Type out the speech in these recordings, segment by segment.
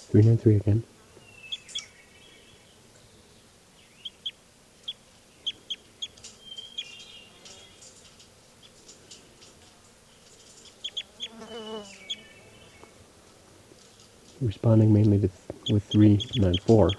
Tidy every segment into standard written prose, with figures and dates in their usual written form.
393 again. Responding mainly with 394.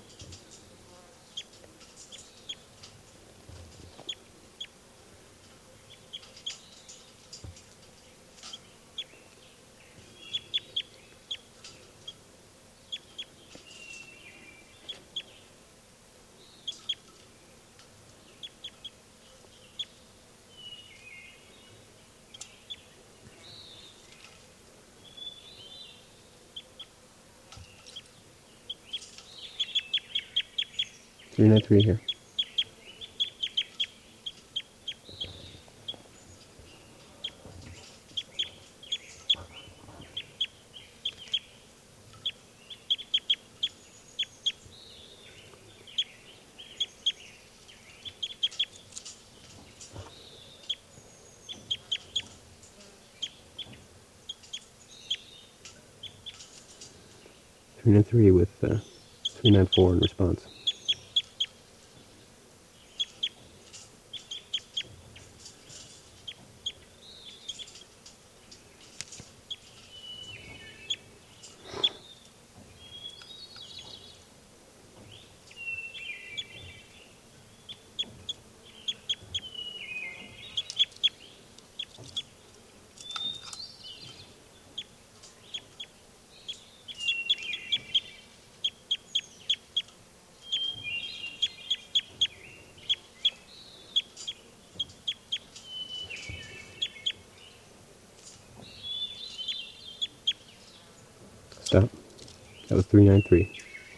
Three nine three here. Three nine three with 394 in response. Stop. That was 393.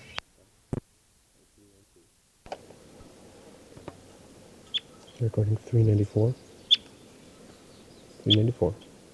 Recording 394. 394.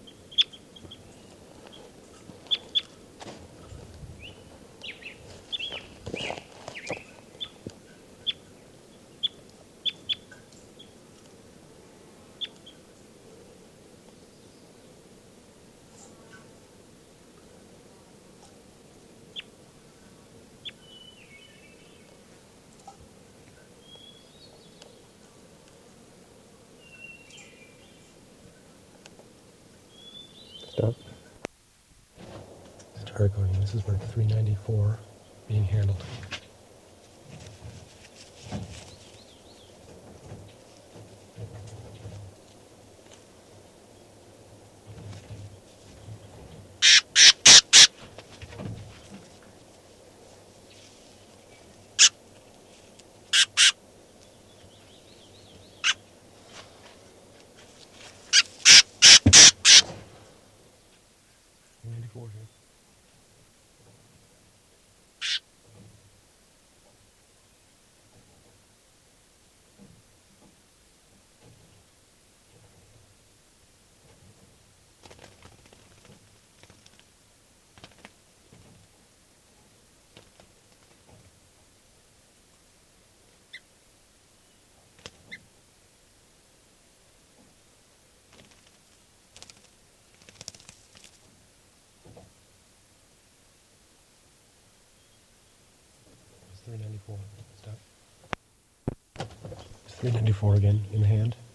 Stop. Start recording. This is work 394 being handled. Here. It's 394. Stop. It's 394 again in the hand.